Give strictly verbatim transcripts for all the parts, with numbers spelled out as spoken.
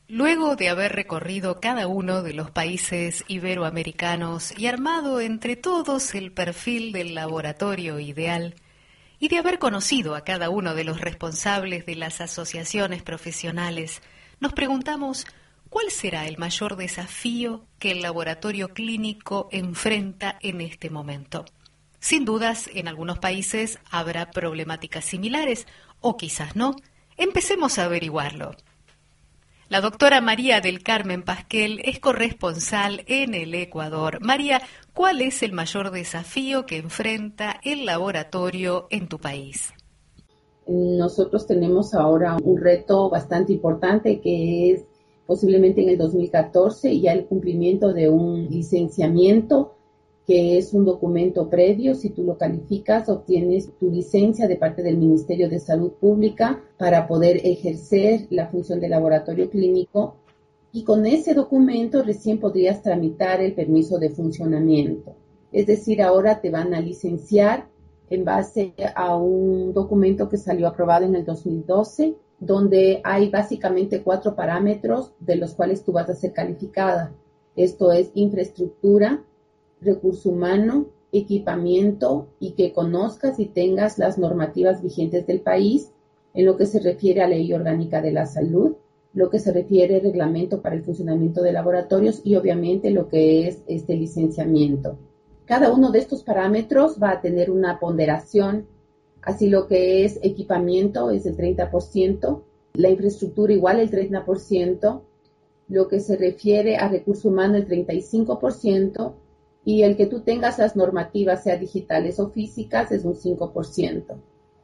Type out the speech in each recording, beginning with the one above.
Luego de haber recorrido cada uno de los países iberoamericanos y armado entre todos el perfil del laboratorio ideal, y de haber conocido a cada uno de los responsables de las asociaciones profesionales, nos preguntamos cuál será el mayor desafío que el laboratorio clínico enfrenta en este momento. Sin dudas, en algunos países habrá problemáticas similares, o quizás no. Empecemos a averiguarlo. La doctora María del Carmen Pasquel es corresponsal en el Ecuador. María, ¿cuál es el mayor desafío que enfrenta el laboratorio en tu país? Nosotros tenemos ahora un reto bastante importante que es posiblemente en el dos mil catorce ya el cumplimiento de un licenciamiento que es un documento previo. Si tú lo calificas, obtienes tu licencia de parte del Ministerio de Salud Pública para poder ejercer la función de laboratorio clínico, y con ese documento recién podrías tramitar el permiso de funcionamiento. Es decir, ahora te van a licenciar en base a un documento que salió aprobado en el dos mil doce, donde hay básicamente cuatro parámetros de los cuales tú vas a ser calificada. Esto es infraestructura, recurso humano, equipamiento, y que conozcas y tengas las normativas vigentes del país en lo que se refiere a Ley Orgánica de la Salud, lo que se refiere al reglamento para el funcionamiento de laboratorios y obviamente lo que es este licenciamiento. Cada uno de estos parámetros va a tener una ponderación, así lo que es equipamiento es el treinta por ciento, la infraestructura igual el treinta por ciento, lo que se refiere a recurso humano el treinta y cinco por ciento, y el que tú tengas las normativas, sea digitales o físicas, es un cinco por ciento.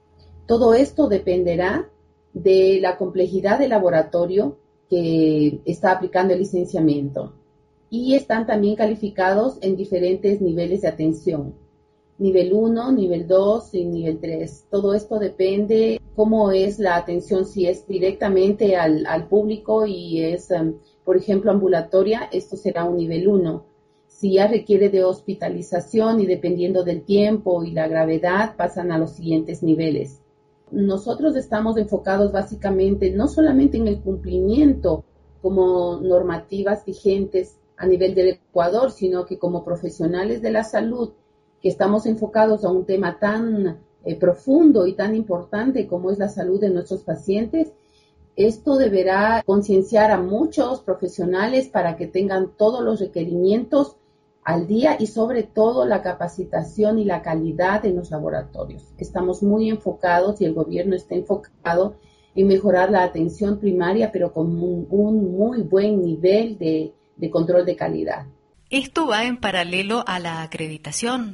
Todo esto dependerá de la complejidad del laboratorio que está aplicando el licenciamiento. Y están también calificados en diferentes niveles de atención. Nivel uno, nivel dos y nivel tres. Todo esto depende cómo es la atención, si es directamente al, al público y es, um, por ejemplo, ambulatoria, esto será un nivel uno. Si ya requiere de hospitalización y dependiendo del tiempo y la gravedad, pasan a los siguientes niveles. Nosotros estamos enfocados básicamente no solamente en el cumplimiento como normativas vigentes a nivel del Ecuador, sino que como profesionales de la salud, que estamos enfocados a un tema tan eh, profundo y tan importante como es la salud de nuestros pacientes. Esto deberá concienciar a muchos profesionales para que tengan todos los requerimientos al día y sobre todo la capacitación y la calidad en los laboratorios. Estamos muy enfocados y el gobierno está enfocado en mejorar la atención primaria, pero con un, un muy buen nivel de, de control de calidad. ¿Esto va en paralelo a la acreditación?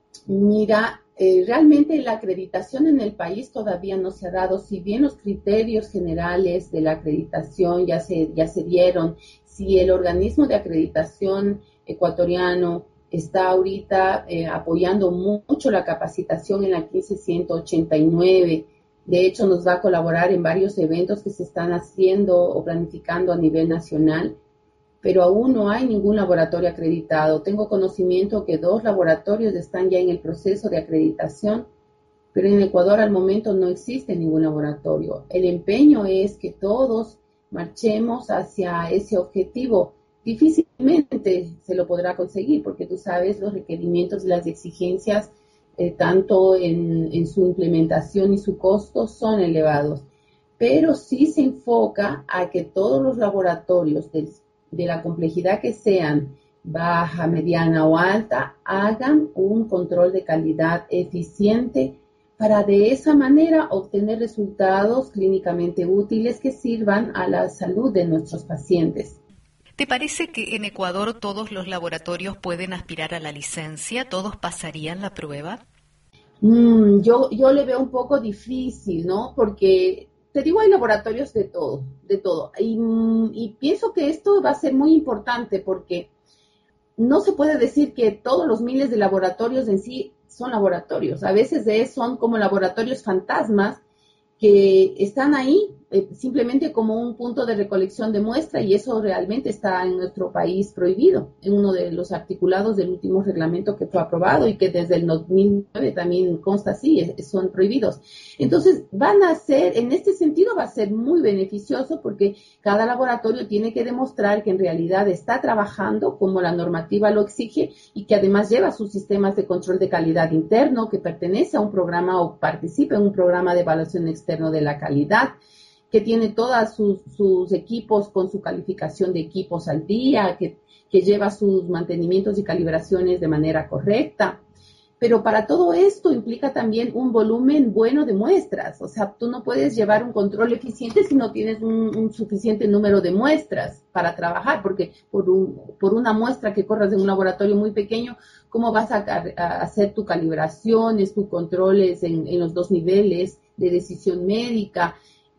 Mira, eh, realmente la acreditación en el país todavía no se ha dado. Si bien los criterios generales de la acreditación ya se, ya se dieron, si el organismo de acreditación ecuatoriano está ahorita eh, apoyando mucho la capacitación en la quince ciento ochenta y nueve. De hecho, nos va a colaborar en varios eventos que se están haciendo o planificando a nivel nacional, pero aún no hay ningún laboratorio acreditado. Tengo conocimiento que dos laboratorios están ya en el proceso de acreditación, pero en Ecuador al momento no existe ningún laboratorio. El empeño es que todos marchemos hacia ese objetivo. Difícilmente se lo podrá conseguir porque tú sabes los requerimientos y las exigencias eh, tanto en, en su implementación y su costo son elevados, pero sí se enfoca a que todos los laboratorios del, de la complejidad que sean, baja, mediana o alta, hagan un control de calidad eficiente para de esa manera obtener resultados clínicamente útiles que sirvan a la salud de nuestros pacientes. ¿Te parece que en Ecuador todos los laboratorios pueden aspirar a la licencia? ¿Todos pasarían la prueba? Mm, yo, yo le veo un poco difícil, ¿no? Porque, te digo, hay laboratorios de todo, de todo. Y, y pienso que esto va a ser muy importante porque no se puede decir que todos los miles de laboratorios en sí son laboratorios. A veces de, son como laboratorios fantasmas que están ahí eh, simplemente como un punto de recolección de muestra, y eso realmente está en nuestro país prohibido, en uno de los articulados del último reglamento que fue aprobado y que desde el dos mil nueve también consta así, es, son prohibidos. Entonces van a ser, en este sentido va a ser muy beneficioso porque cada laboratorio tiene que demostrar que en realidad está trabajando como la normativa lo exige y que además lleva sus sistemas de control de calidad interno, que pertenece a un programa o participa en un programa de evaluación externo de la calidad, que tiene todos sus, sus equipos con su calificación de equipos al día, que, que lleva sus mantenimientos y calibraciones de manera correcta. Pero para todo esto implica también un volumen bueno de muestras. O sea, tú no puedes llevar un control eficiente si no tienes un, un suficiente número de muestras para trabajar, porque por, un, por una muestra que corras en un laboratorio muy pequeño, ¿cómo vas a, a hacer tus calibraciones, tus controles en, en los dos niveles de decisión médica?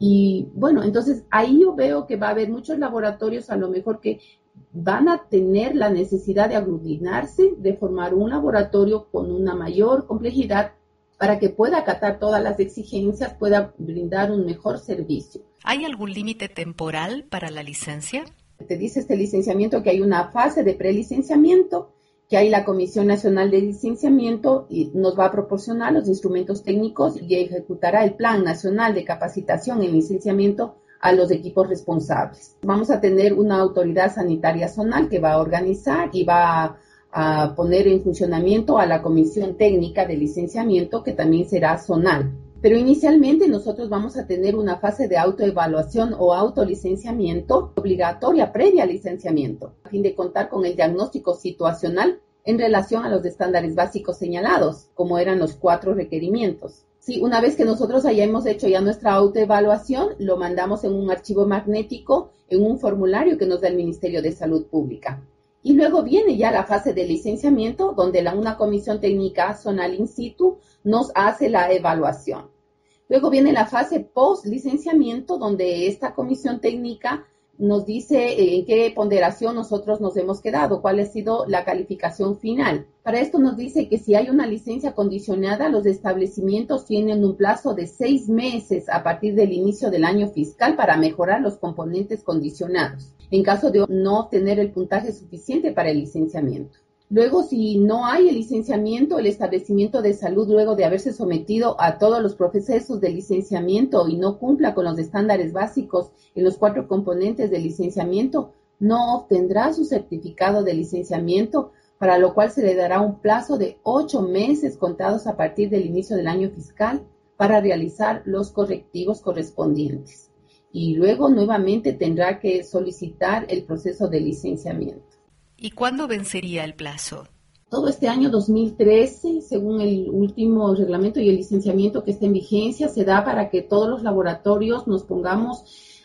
Y bueno, entonces ahí yo veo que va a haber muchos laboratorios a lo mejor que van a tener la necesidad de aglutinarse, de formar un laboratorio con una mayor complejidad para que pueda acatar todas las exigencias, pueda brindar un mejor servicio. ¿Hay algún límite temporal para la licencia? Te dice este licenciamiento que hay una fase de prelicenciamiento, que hay la Comisión Nacional de Licenciamiento y nos va a proporcionar los instrumentos técnicos y ejecutará el Plan Nacional de Capacitación en Licenciamiento a los equipos responsables. Vamos a tener una autoridad sanitaria zonal que va a organizar y va a, a poner en funcionamiento a la Comisión Técnica de Licenciamiento, que también será zonal. Pero inicialmente nosotros vamos a tener una fase de autoevaluación o autolicenciamiento obligatoria previa al licenciamiento, a fin de contar con el diagnóstico situacional en relación a los estándares básicos señalados, como eran los cuatro requerimientos. Sí, una vez que nosotros hayamos hecho ya nuestra autoevaluación, lo mandamos en un archivo magnético, en un formulario que nos da el Ministerio de Salud Pública. Y luego viene ya la fase de licenciamiento, donde la, una comisión técnica zonal in situ nos hace la evaluación. Luego viene la fase post-licenciamiento, donde esta comisión técnica nos dice en qué ponderación nosotros nos hemos quedado, cuál ha sido la calificación final. Para esto nos dice que si hay una licencia condicionada, los establecimientos tienen un plazo de seis meses a partir del inicio del año fiscal para mejorar los componentes condicionados, en caso de no obtener el puntaje suficiente para el licenciamiento. Luego, si no hay el licenciamiento, el establecimiento de salud, luego de haberse sometido a todos los procesos de licenciamiento y no cumpla con los estándares básicos en los cuatro componentes del licenciamiento, no obtendrá su certificado de licenciamiento, para lo cual se le dará un plazo de ocho meses contados a partir del inicio del año fiscal para realizar los correctivos correspondientes. Y luego nuevamente tendrá que solicitar el proceso de licenciamiento. ¿Y cuándo vencería el plazo? Todo este año dos mil trece, según el último reglamento y el licenciamiento que está en vigencia, se da para que todos los laboratorios nos pongamos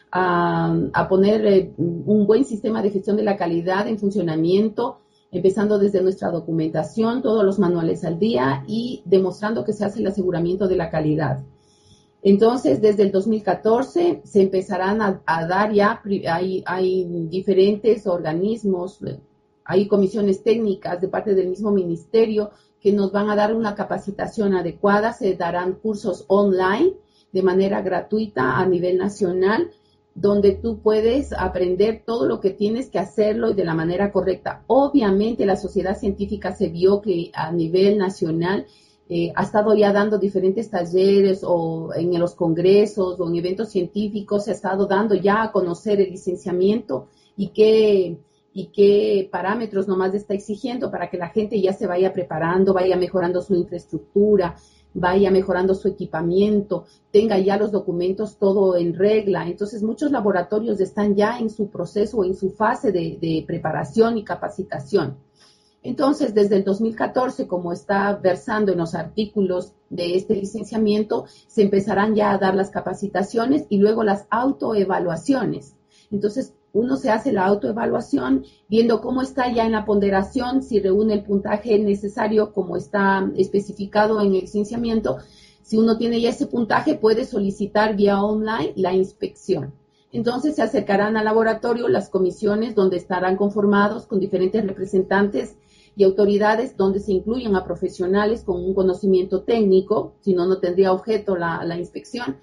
a, a poner eh, un buen sistema de gestión de la calidad en funcionamiento, empezando desde nuestra documentación, todos los manuales al día y demostrando que se hace el aseguramiento de la calidad. Entonces, desde el dos mil catorce se empezarán a, a dar ya, hay, hay diferentes organismos, hay comisiones técnicas de parte del mismo ministerio que nos van a dar una capacitación adecuada, se darán cursos online de manera gratuita a nivel nacional, donde tú puedes aprender todo lo que tienes que hacerlo y de la manera correcta. Obviamente la sociedad científica se vio que a nivel nacional eh, ha estado ya dando diferentes talleres o en los congresos o en eventos científicos, se ha estado dando ya a conocer el licenciamiento y qué, y qué parámetros nomás está exigiendo para que la gente ya se vaya preparando, vaya mejorando su infraestructura, vaya mejorando su equipamiento, tenga ya los documentos todo en regla. Entonces, muchos laboratorios están ya en su proceso o en su fase de, de preparación y capacitación. Entonces, desde el dos mil catorce, como está versando en los artículos de este licenciamiento, se empezarán ya a dar las capacitaciones y luego las autoevaluaciones. Entonces, uno se hace la autoevaluación viendo cómo está ya en la ponderación, si reúne el puntaje necesario como está especificado en el licenciamiento. Si uno tiene ya ese puntaje, puede solicitar vía online la inspección. Entonces se acercarán al laboratorio las comisiones donde estarán conformados con diferentes representantes y autoridades, donde se incluyen a profesionales con un conocimiento técnico, si no, no tendría objeto la, la inspección,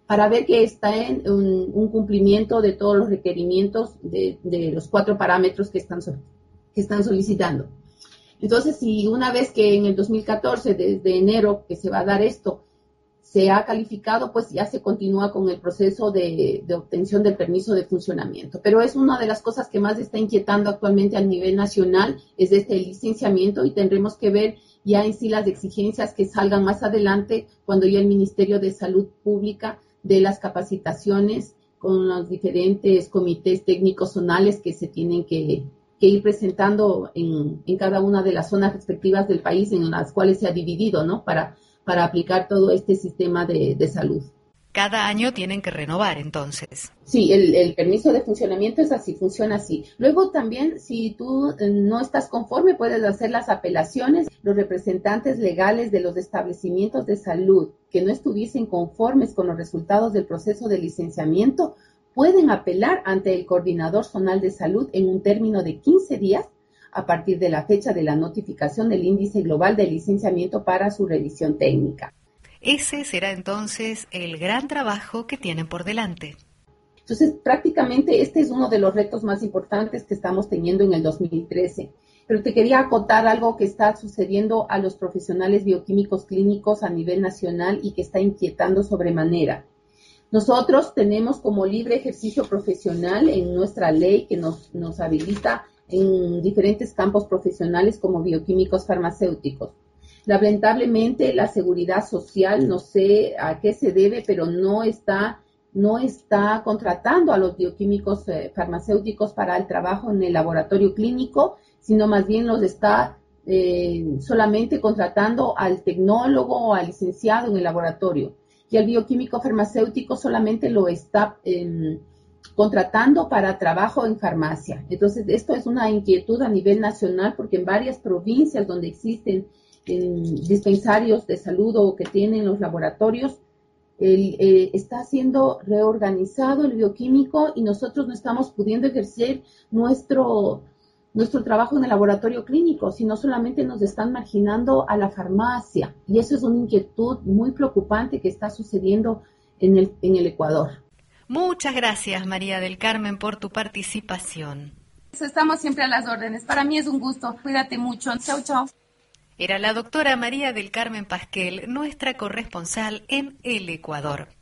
para ver que está en un, un cumplimiento de todos los requerimientos de, de los cuatro parámetros que están, que están solicitando. Entonces, si una vez que en el dos mil catorce, desde enero que se va a dar esto, se ha calificado, pues ya se continúa con el proceso de, de obtención del permiso de funcionamiento. Pero es una de las cosas que más está inquietando actualmente a nivel nacional, es este licenciamiento, y tendremos que ver ya en sí las exigencias que salgan más adelante cuando ya el Ministerio de Salud Pública dé las capacitaciones con los diferentes comités técnicos zonales que se tienen que, que ir presentando en, en cada una de las zonas respectivas del país en las cuales se ha dividido, ¿no? Para para aplicar todo este sistema de, de salud. Cada año tienen que renovar, entonces. Sí, el, el permiso de funcionamiento es así, funciona así. Luego también, si tú no estás conforme, puedes hacer las apelaciones. Los representantes legales de los establecimientos de salud que no estuviesen conformes con los resultados del proceso de licenciamiento pueden apelar ante el coordinador zonal de salud en un término de quince días a partir de la fecha de la notificación del índice global de licenciamiento para su revisión técnica. Ese será entonces el gran trabajo que tienen por delante. Entonces, prácticamente este es uno de los retos más importantes que estamos teniendo en el dos mil trece. Pero te quería acotar algo que está sucediendo a los profesionales bioquímicos clínicos a nivel nacional y que está inquietando sobremanera. Nosotros tenemos como libre ejercicio profesional en nuestra ley que nos, nos habilita en diferentes campos profesionales como bioquímicos farmacéuticos. Lamentablemente, la seguridad social, no sé a qué se debe, pero no está, no está contratando a los bioquímicos eh, farmacéuticos para el trabajo en el laboratorio clínico, sino más bien los está eh, solamente contratando al tecnólogo o al licenciado en el laboratorio. Y el bioquímico farmacéutico solamente lo está eh, contratando para trabajo en farmacia. Entonces, esto es una inquietud a nivel nacional porque en varias provincias donde existen eh, dispensarios de salud o que tienen los laboratorios, el, eh, está siendo reorganizado el bioquímico y nosotros no estamos pudiendo ejercer nuestro, nuestro trabajo en el laboratorio clínico, sino solamente nos están marginando a la farmacia. Y eso es una inquietud muy preocupante que está sucediendo en el, en el Ecuador. Muchas gracias, María del Carmen, por tu participación. Estamos siempre a las órdenes. Para mí es un gusto. Cuídate mucho. Chau, chau. Era la doctora María del Carmen Pasquel, nuestra corresponsal en el Ecuador.